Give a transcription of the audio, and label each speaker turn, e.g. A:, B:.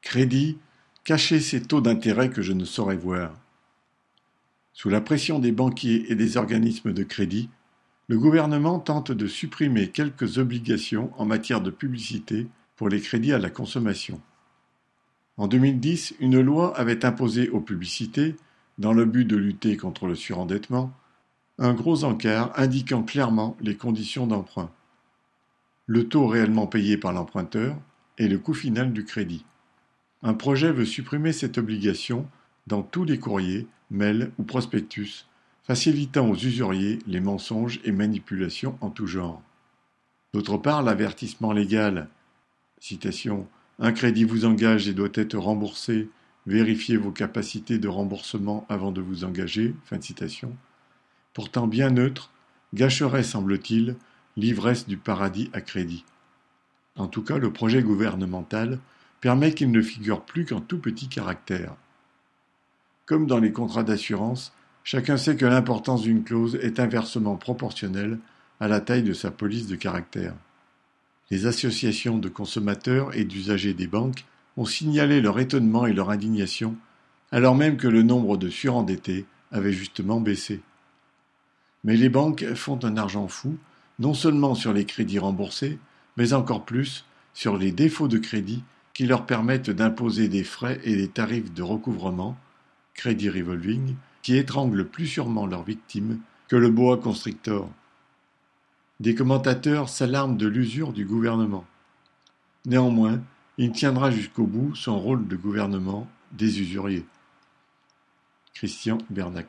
A: Crédit, cachez ces taux d'intérêt que je ne saurais voir. Sous la pression des banquiers et des organismes de crédit, le gouvernement tente de supprimer quelques obligations en matière de publicité pour les crédits à la consommation. En 2010, une loi avait imposé aux publicités, dans le but de lutter contre le surendettement, un gros encart indiquant clairement les conditions d'emprunt, le taux réellement payé par l'emprunteur et le coût final du crédit. Un projet veut supprimer cette obligation dans tous les courriers, mails ou prospectus, facilitant aux usuriers les mensonges et manipulations en tout genre. D'autre part, l'avertissement légal, citation, « Un crédit vous engage et doit être remboursé, vérifiez vos capacités de remboursement avant de vous engager », fin de citation, pourtant bien neutre, gâcherait, semble-t-il, l'ivresse du paradis à crédit. En tout cas, le projet gouvernemental permet qu'il ne figure plus qu'en tout petit caractère. Comme dans les contrats d'assurance, chacun sait que l'importance d'une clause est inversement proportionnelle à la taille de sa police de caractère. Les associations de consommateurs et d'usagers des banques ont signalé leur étonnement et leur indignation, alors même que le nombre de surendettés avait justement baissé. Mais les banques font un argent fou, non seulement sur les crédits remboursés, mais encore plus sur les défauts de crédit qui leur permettent d'imposer des frais et des tarifs de recouvrement, crédit revolving, qui étranglent plus sûrement leurs victimes que le boa constrictor. Des commentateurs s'alarment de l'usure du gouvernement. Néanmoins, il tiendra jusqu'au bout son rôle de gouvernement des usuriers. Christian Bernac.